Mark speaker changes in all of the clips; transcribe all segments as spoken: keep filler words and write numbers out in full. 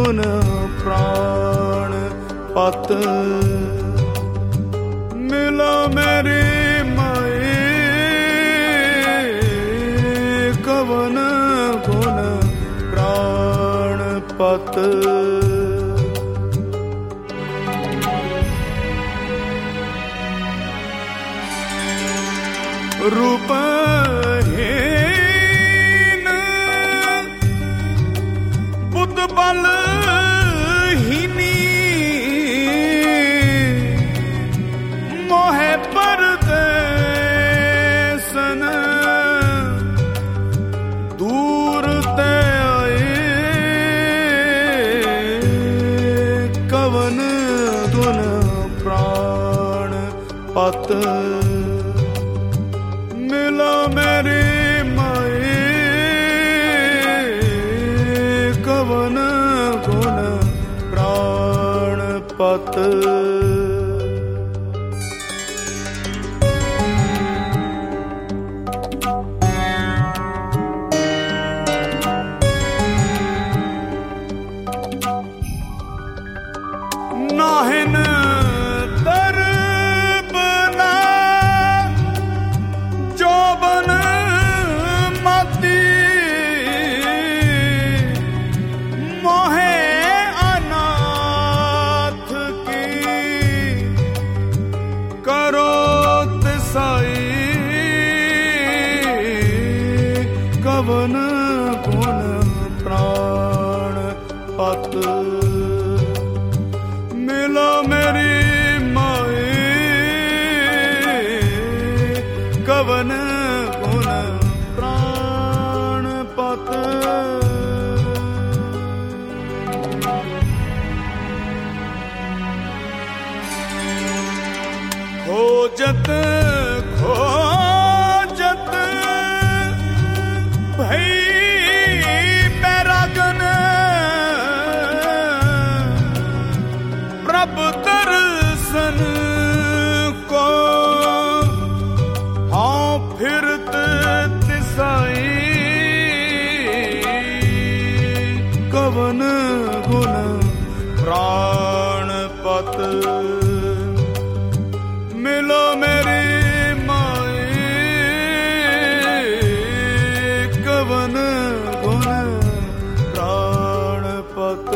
Speaker 1: गुण प्राण पत मिलो मेरी माई कवन गुण प्राण पत रूपहीन बुद्ध बलहीनी मोहे परदेसन दूर ते आए कवन गुण प्राण पत मिलो मेरी माई कवन गुण प्राण पत नाहिन तरबना जोबन मती मोहे अनाथ की करो तिसाई कवन गुण प्राण पत मिलो मेरी माई कवन गुण प्राण पत खोजत खोजत भई बैरागन प्रभु दर्शन को हाँ फिरत तिसाई कवन गुण प्राण पत मिलो मेरी माई कवन गुण प्राण पत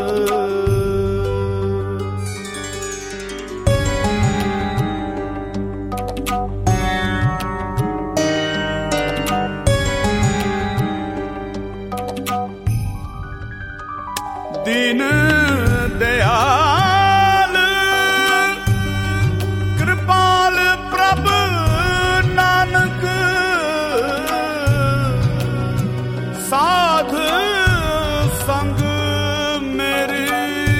Speaker 1: दीन दयाल कृपाल प्रभु नानक साध संग मेरी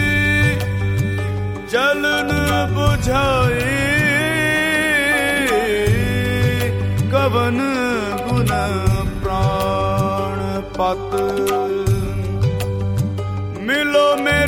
Speaker 1: जलन बुझाई कवन गुण प्राण पत मिलो में